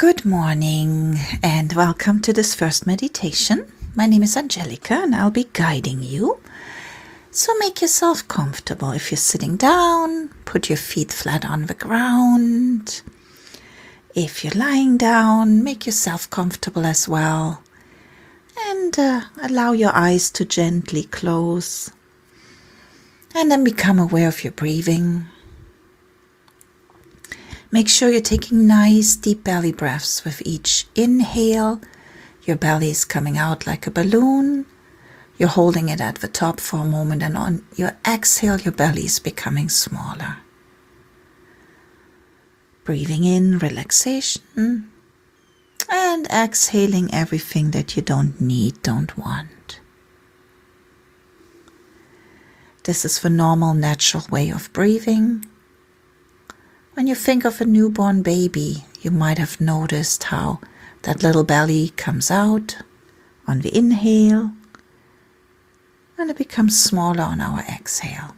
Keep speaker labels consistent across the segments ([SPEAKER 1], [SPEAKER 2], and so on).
[SPEAKER 1] Good morning and welcome to this first meditation. My name is Angelica and I'll be guiding you. So make yourself comfortable. If you're sitting down, put your feet flat on the ground. If you're lying down, make yourself comfortable as well. And allow your eyes to gently close. And then become aware of your breathing. Make sure you're taking nice deep belly breaths. With each inhale, your belly is coming out like a balloon. You're holding it at the top for a moment, and on your exhale, your belly is becoming smaller. Breathing in relaxation and exhaling everything that you don't need, don't want. This is the normal, natural way of breathing. When you think of a newborn baby, you might have noticed how that little belly comes out on the inhale and it becomes smaller on our exhale.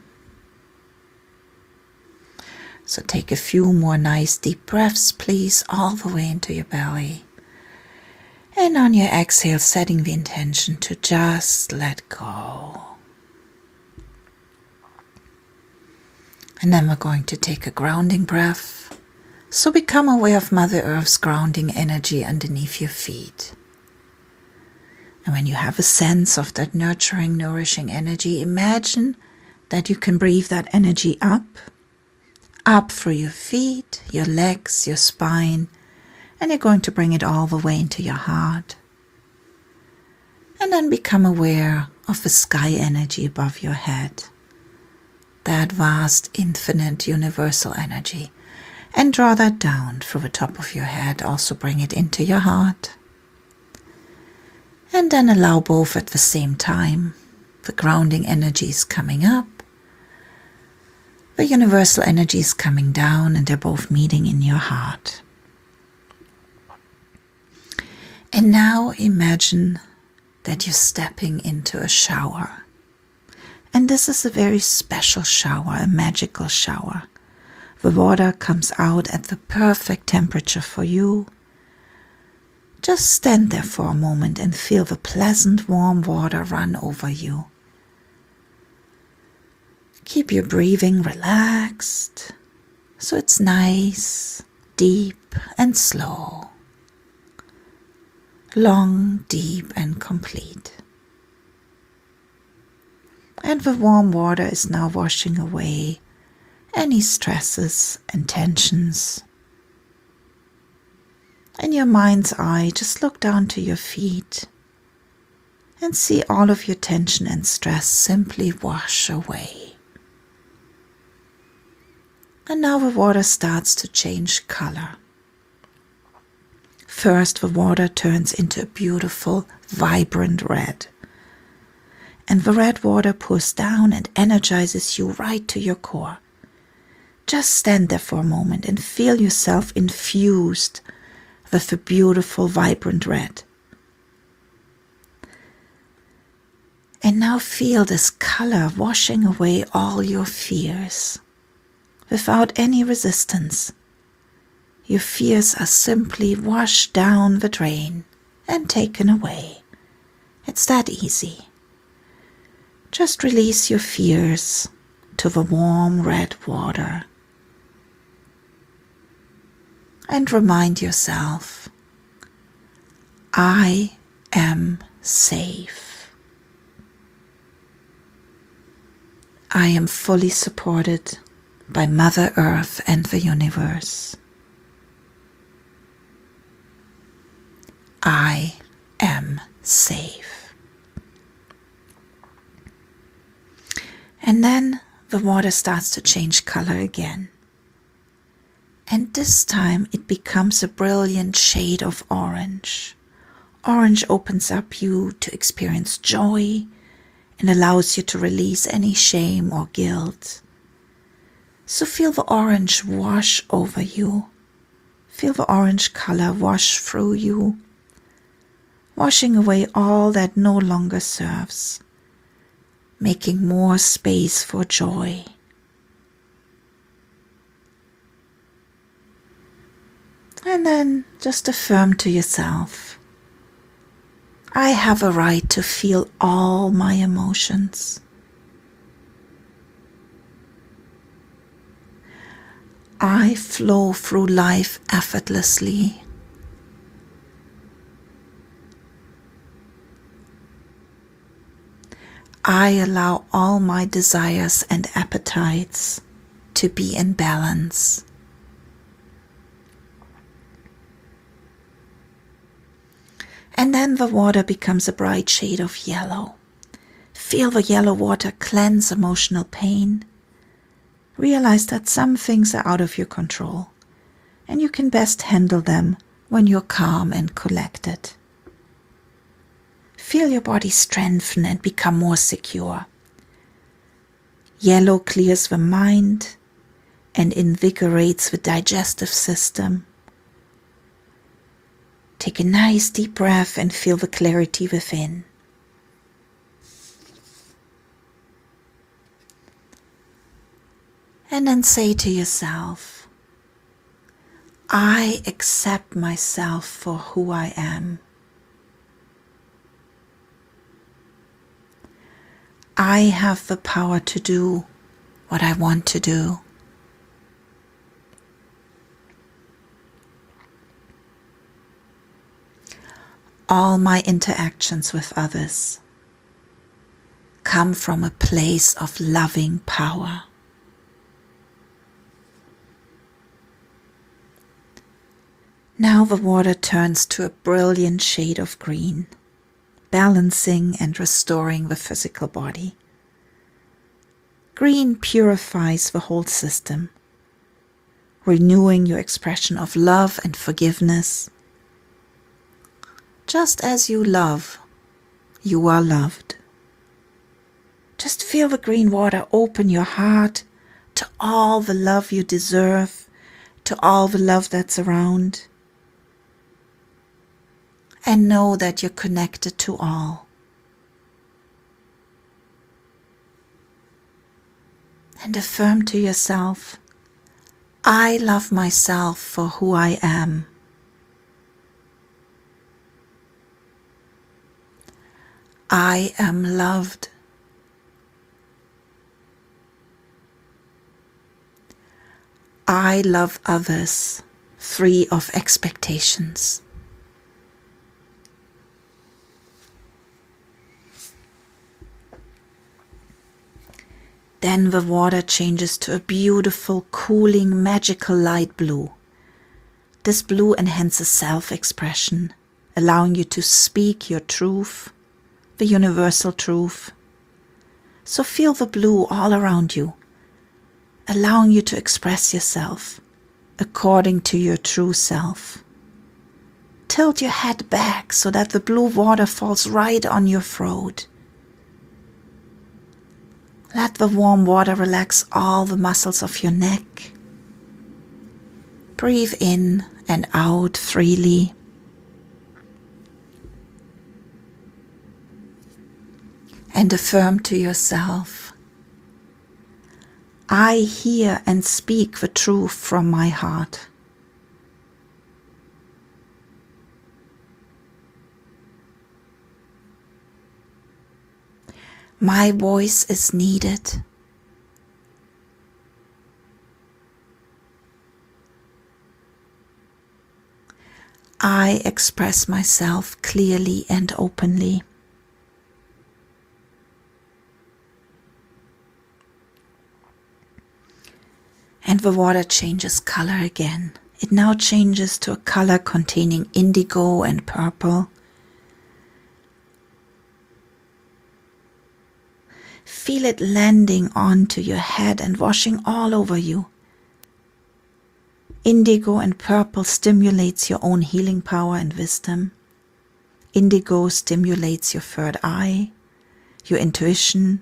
[SPEAKER 1] So take a few more nice deep breaths, please, all the way into your belly. And on your exhale, setting the intention to just let go. And then we're going to take a grounding breath. So become aware of Mother Earth's grounding energy underneath your feet. And when you have a sense of that nurturing, nourishing energy, imagine that you can breathe that energy up through your feet, your legs, your spine, and you're going to bring it all the way into your heart. And then become aware of the sky energy above your head. That vast, infinite, universal energy, and draw that down through the top of your head. Also bring it into your heart. And then allow both at the same time. The grounding energy is coming up. The universal energy is coming down, and they're both meeting in your heart. And now imagine that you're stepping into a shower. And this is a very special shower, a magical shower. The water comes out at the perfect temperature for you. Just stand there for a moment and feel the pleasant warm water run over you. Keep your breathing relaxed, so it's nice, deep and slow. Long, deep and complete. And the warm water is now washing away any stresses and tensions. In your mind's eye, just look down to your feet and see all of your tension and stress simply wash away. And now the water starts to change color. First, the water turns into a beautiful, vibrant red. And the red water pours down and energizes you right to your core. Just stand there for a moment and feel yourself infused with the beautiful, vibrant red. And now feel this color washing away all your fears. Without any resistance. Your fears are simply washed down the drain and taken away. It's that easy. Just release your fears to the warm red water and remind yourself, I am safe. I am fully supported by Mother Earth and the universe. I am safe. And then the water starts to change color again. And this time it becomes a brilliant shade of orange. Orange opens up you to experience joy and allows you to release any shame or guilt. So feel the orange wash over you. Feel the orange color wash through you, washing away all that no longer serves. Making more space for joy. And then just affirm to yourself, I have a right to feel all my emotions. I flow through life effortlessly. I allow all my desires and appetites to be in balance. And then the water becomes a bright shade of yellow. Feel the yellow water cleanse emotional pain. Realize that some things are out of your control, and you can best handle them when you're calm and collected. Feel your body strengthen and become more secure. Yellow clears the mind and invigorates the digestive system. Take a nice deep breath and feel the clarity within. And then say to yourself, I accept myself for who I am. I have the power to do what I want to do. All my interactions with others come from a place of loving power. Now the water turns to a brilliant shade of green, balancing and restoring the physical body. Green purifies the whole system, renewing your expression of love and forgiveness. Just as you love, you are loved. Just feel the green water open your heart to all the love you deserve, to all the love that's around. And know that you're connected to all. And affirm to yourself, I love myself for who I am. I am loved. I love others, free of expectations. Then the water changes to a beautiful, cooling, magical light blue. This blue enhances self-expression, allowing you to speak your truth, the universal truth. So feel the blue all around you, allowing you to express yourself according to your true self. Tilt your head back so that the blue water falls right on your throat. Let the warm water relax all the muscles of your neck. Breathe in and out freely. And affirm to yourself, I hear and speak the truth from my heart. My voice is needed. I express myself clearly and openly. And the water changes color again. It now changes to a color containing indigo and purple. Feel it landing onto your head and washing all over you. Indigo and purple stimulates your own healing power and wisdom. Indigo stimulates your third eye, your intuition.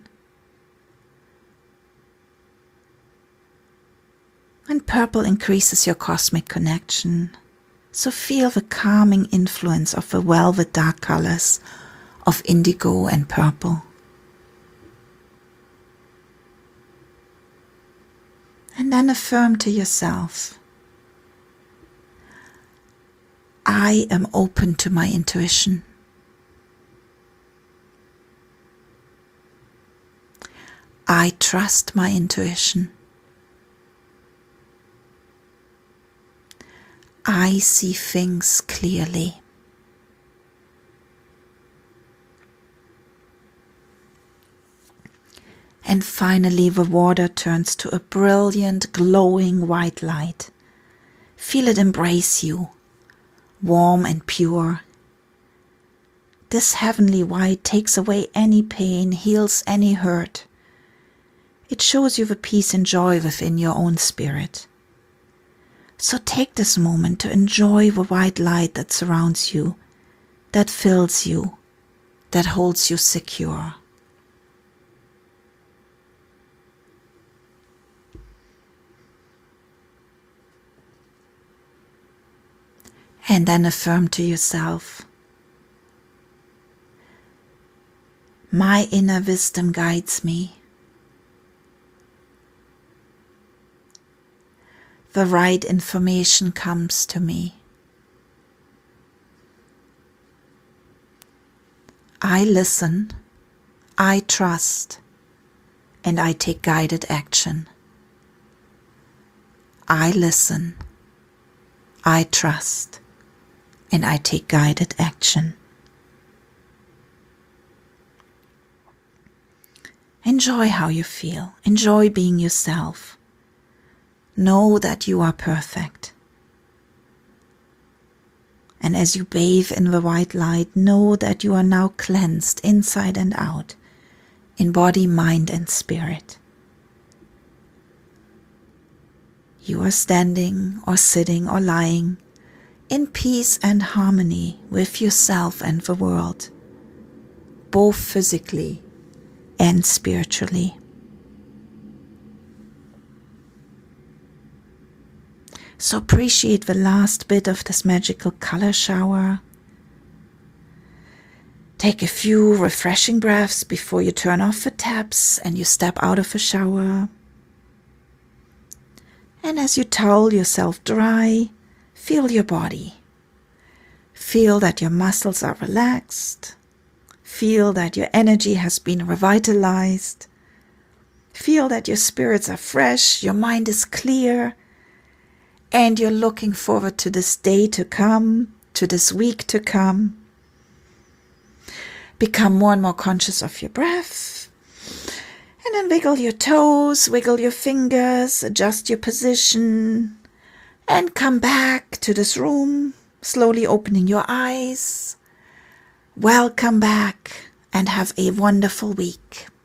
[SPEAKER 1] And purple increases your cosmic connection. So feel the calming influence of the velvet dark colors of indigo and purple. And then affirm to yourself, I am open to my intuition. I trust my intuition. I see things clearly. And finally, the water turns to a brilliant, glowing white light. Feel it embrace you, warm and pure. This heavenly white takes away any pain, heals any hurt. It shows you the peace and joy within your own spirit. So take this moment to enjoy the white light that surrounds you, that fills you, that holds you secure. And then affirm to yourself, my inner wisdom guides me. The right information comes to me. I listen, I trust, and I take guided action. I listen, I trust, and I take guided action. Enjoy how you feel. Enjoy being yourself. Know that you are perfect. And as you bathe in the white light, know that you are now cleansed inside and out, in body, mind, and spirit. You are standing or sitting or lying in peace and harmony with yourself and the world, both physically and spiritually. So appreciate the last bit of this magical color shower. Take a few refreshing breaths before you turn off the taps and you step out of the shower. And as you towel yourself dry, feel your body. Feel that your muscles are relaxed. Feel that your energy has been revitalized. Feel that your spirits are fresh, your mind is clear, and you're looking forward to this day to come, to this week to come. Become more and more conscious of your breath. And then wiggle your toes, wiggle your fingers, adjust your position, and come back to this room, slowly opening your eyes. Welcome back and have a wonderful week.